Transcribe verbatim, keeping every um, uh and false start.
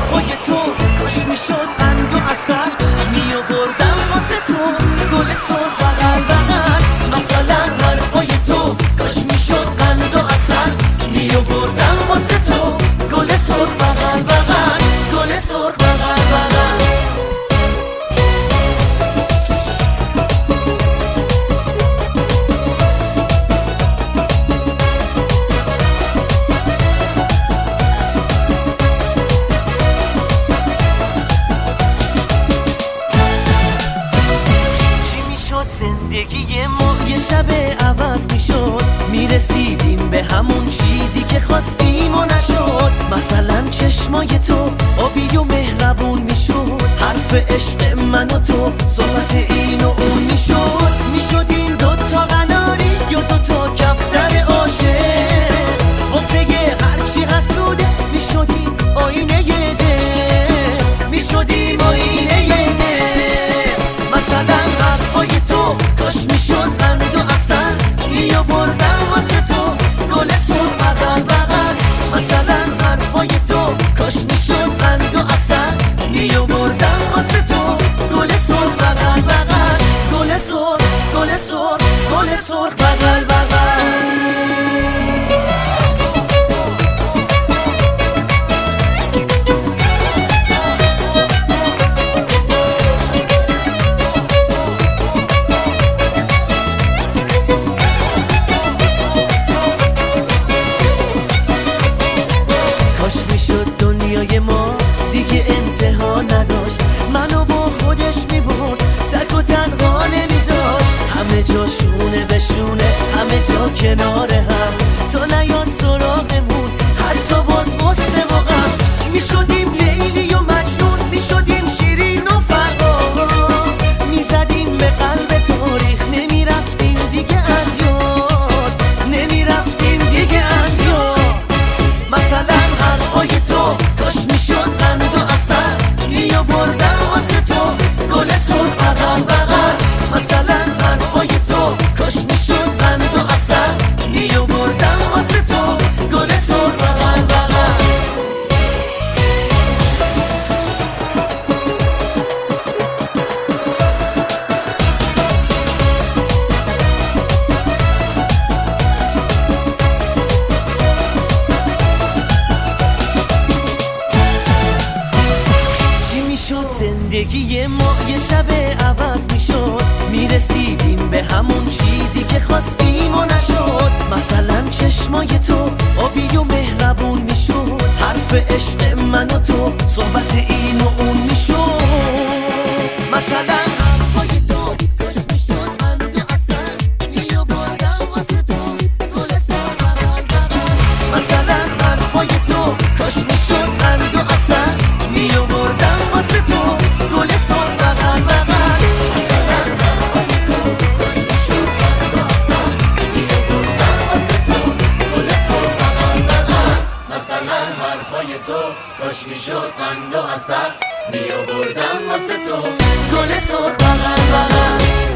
حرفای تو کاش میشد قند و عسل، می آوردم واسه تو گل سرخ بغل بغل. مثلا حرفای تو کاش میشد قند و عسل، می آوردم واسه تو گل سرخ بغل بغل، گل سرخ بغل بغل. زندگی ما یه شب عوض میشد، میرسیدیم به همون چیزی که خواستیم و نشد. مثلا چشمای تو آبی و مهربون میشد، حرف عشق من و تو صحبت این و اون میشد. میشدیم دوتا قناری یا دوتا کفتر عاشق، واسه یه هرچی حسوده میشدیم آینه دل، میشدیم آینه دل. مثلا حرفای تو کاش میشد قند و عسل، می آوردم واسه تو گل سرخ بغل بغل. مثلا حرفای تو کاش میشد قند و عسل، می آوردم واسه تو گل سرخ بغل بغل، گل سرخ گل سرخ گل سرخ بغل بغل. دنیای ما دیگه انتها نداشت، منو با خودش میبرد تک و تنها نمیذاشت. همه جا شونه به شونه، همه جا کنار هم، تا نیاد سراغمون حتی باز غصه و غم. میشدیم لیلی و مجنون، میشدیم شیرین و فرهاد، میزدیم به قلب تاریخ، نمیرفتیم دیگه از یاد، نمیرفتیم دیگه از یاد. مثلا حرفای تو کاش میشد قند و عسل، می آوردم واسه تو گل سرخ بغل بغل. مثلا حرفای تو کاش میشد قند و عسل، می آوردم واسه تو گل سرخ بغل بغل. زندگی ما یه شب عوض میشد، میرسیدیم به همون چیزی که خواستیم و نشد. مثلا چشمای تو آبی و مهربون میشد، حرف عشق من و تو صحبت این و اون میشد. مثلا حرفای تو کاش میشد قند و عسل، می آوردم واسه تو گل سرخ بغل بغل. مثلا حرفای تو کاش میشد قند و عسل، می آوردم واسه تو گل سرخ بغل بغل. مثلا حرفای تو کاش میشد قند و عسل، می آوردم واسه تو گل سرخ بغل بغل. مثلا حرفای تو کاش میشد قند و عسل، می آوردم واسه تو گل سرخ بغل بغل.